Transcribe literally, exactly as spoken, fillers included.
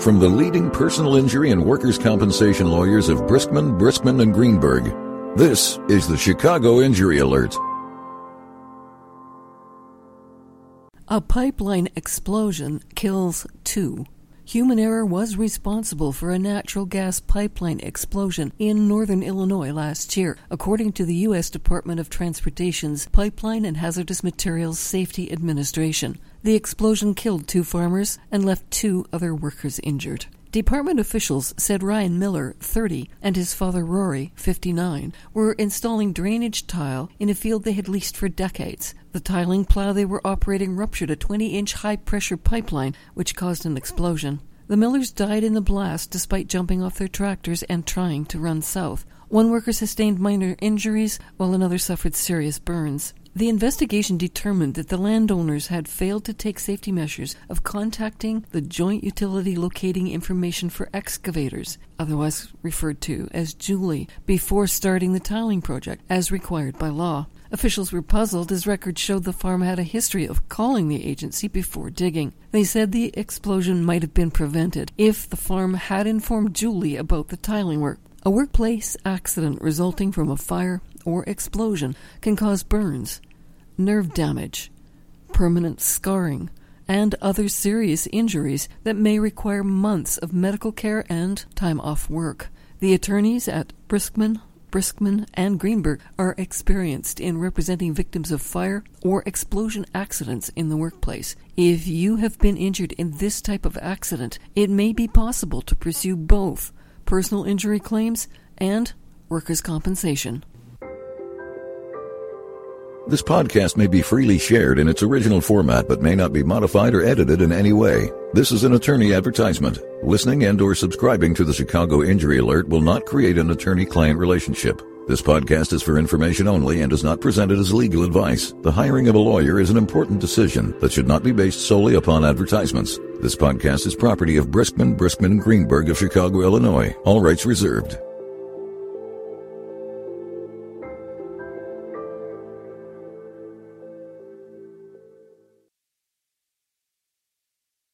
from the leading personal injury and workers' compensation lawyers of Briskman, Briskman and Greenberg. This is the Chicago Injury Alert. A pipeline explosion kills two. Human error was responsible for a natural gas pipeline explosion in northern Illinois last year, according to the U S Department of Transportation's Pipeline and Hazardous Materials Safety Administration. The explosion killed two farmers and left two other workers injured. Department officials said Ryan Miller, thirty, and his father Rory, fifty-nine, were installing drainage tile in a field they had leased for decades. The tiling plow they were operating ruptured a twenty-inch high-pressure pipeline, which caused an explosion. The Millers died in the blast despite jumping off their tractors and trying to run south. One worker sustained minor injuries, while another suffered serious burns. The investigation determined that the landowners had failed to take safety measures of contacting the Joint Utility Locating Information for Excavators, otherwise referred to as Julie, before starting the tiling project, as required by law. Officials were puzzled as records showed the farm had a history of calling the agency before digging. They said the explosion might have been prevented if the farm had informed Julie about the tiling work. A workplace accident resulting from a fire or explosion can cause burns, nerve damage, permanent scarring, and other serious injuries that may require months of medical care and time off work. The attorneys at Briskman, Briskman, and Greenberg are experienced in representing victims of fire or explosion accidents in the workplace. If you have been injured in this type of accident, it may be possible to pursue both personal injury claims and workers' compensation. This podcast may be freely shared in its original format but may not be modified or edited in any way. This is an attorney advertisement. Listening and or subscribing to the Chicago Injury Alert will not create an attorney-client relationship. This podcast is for information only and is not presented as legal advice. The hiring of a lawyer is an important decision that should not be based solely upon advertisements. This podcast is property of Briskman, Briskman and Greenberg of Chicago, Illinois. All rights reserved.